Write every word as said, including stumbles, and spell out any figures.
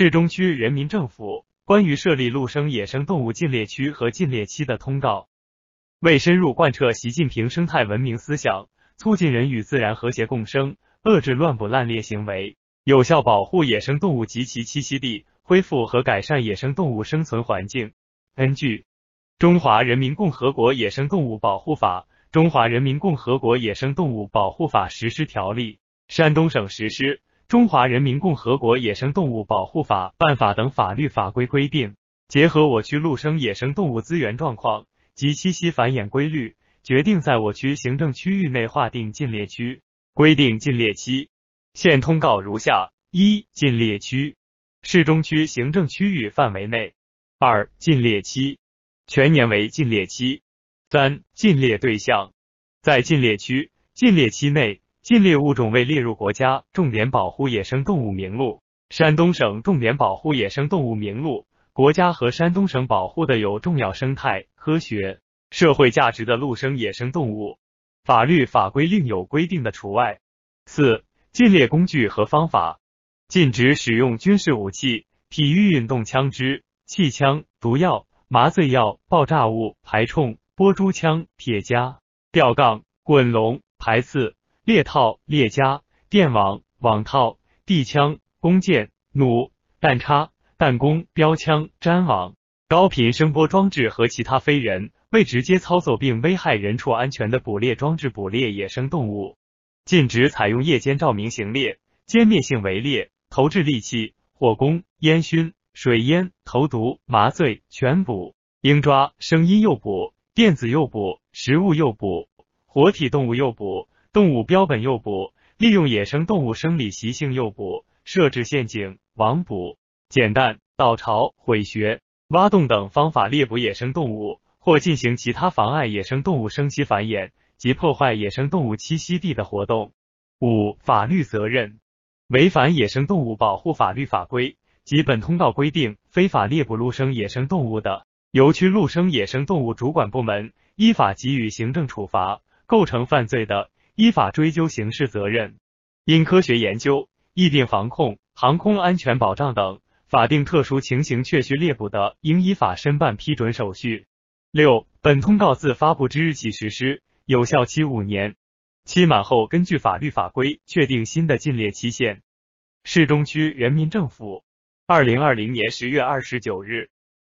市中区人民政府关于设立陆生野生动物禁猎区和禁猎期的通告。为深入贯彻习近平生态文明思想，促进人与自然和谐共生，遏制乱捕滥猎行为，有效保护野生动物及其栖息地，恢复和改善野生动物生存环境。根据《中华人民共和国野生动物保护法》、《中华人民共和国野生动物保护法实施条例》、山东省实施《中华人民共和国野生动物保护法》、办法等法律法规规定，结合我区陆生野生动物资源状况及栖息繁衍规律，决定在我区行政区域内划定禁猎区，规定禁猎期。现通告如下：一、禁猎区，市中区行政区域范围内；二、禁猎期，全年为禁猎期；三、禁猎对象，在禁猎区、禁猎期内，禁猎物种未列入国家重点保护野生动物名录、山东省重点保护野生动物名录，国家和山东省保护的有重要生态、科学、社会价值的陆生野生动物，法律法规另有规定的除外。四、禁猎工具和方法，禁止使用军事武器、体育运动枪支、气枪、毒药、麻醉药、爆炸物、排冲、拨珠枪、铁夹、吊杠、滚笼、排刺、猎套、猎夹、电网、网套、地枪、弓箭、弩、弹叉、弹弓、标枪、粘网、高频声波装置和其他非人未直接操作并危害人畜安全的捕猎装置捕猎野生动物。禁止采用夜间照明行猎、歼灭性围猎、投掷利器、火攻、烟熏、水淹、投毒、麻醉、全捕、鹰抓、声音诱捕、电子诱捕、食物诱捕、活体动物诱捕、动物标本诱捕、利用野生动物生理习性诱捕、设置陷阱、网捕、捡弹、倒巢、毁穴、挖洞等方法猎捕野生动物，或进行其他妨碍野生动物生息繁衍及破坏野生动物栖息地的活动。五、法律责任，违反野生动物保护法律法规及本通告规定非法猎捕陆生野生动物的，由区陆生野生动物主管部门依法给予行政处罚，构成犯罪的，依法追究刑事责任。因科学研究、疫病防控、航空安全保障等法定特殊情形确需猎捕的，应依法申办批准手续。六、本通告自发布之日起实施，有效期五年，期满后根据法律法规确定新的禁猎期限。市中区人民政府，二零二零年十月二十九日。